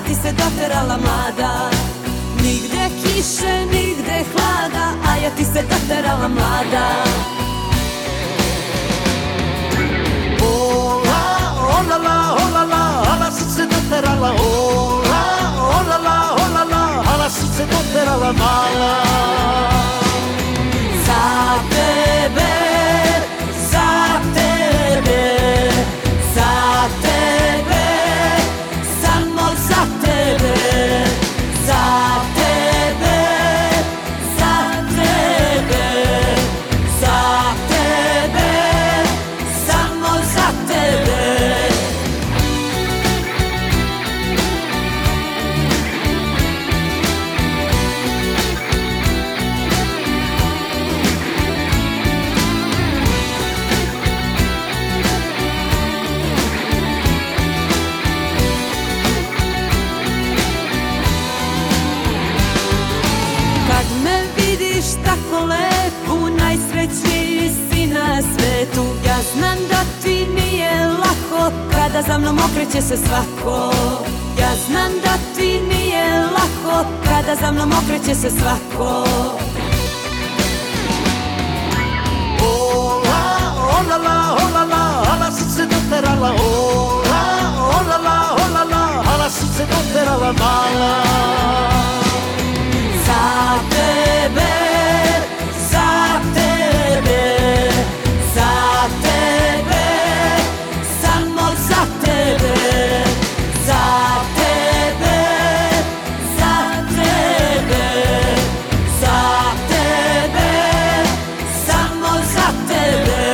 ti se doterala mlada. Nigde kiše, nigde hlada, a ja ti se doterala mlada. Ola, olala, olala, ala si se doterala. Ola, olala, olala, ala si se doterala mala. Za tebe, za tebe, za tebe, samo za tebe, za tebe, za tebe, za tebe, samo za tebe. Kad me vidiš tako lepu, najsrećniji si na svetu. Ja znam da ti nije lako, kada za mnom okreće se svako. Ja znam da ti nije lako, kada za mnom okreće se svako. Ola, olala, olala, ala si se doterala. Ola, olala, olala, ala si se doterala mala. Za tebe, za tebe, za tebe, samo za tebe, za tebe, za tebe, za tebe, samo za tebe.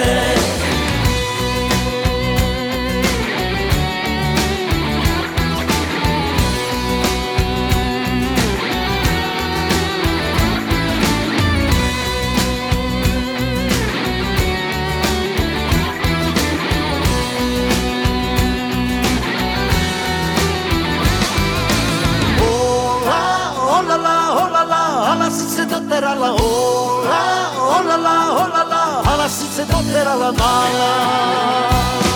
Ala si se doterala, ola, olala, olala, ala si se doterala mala.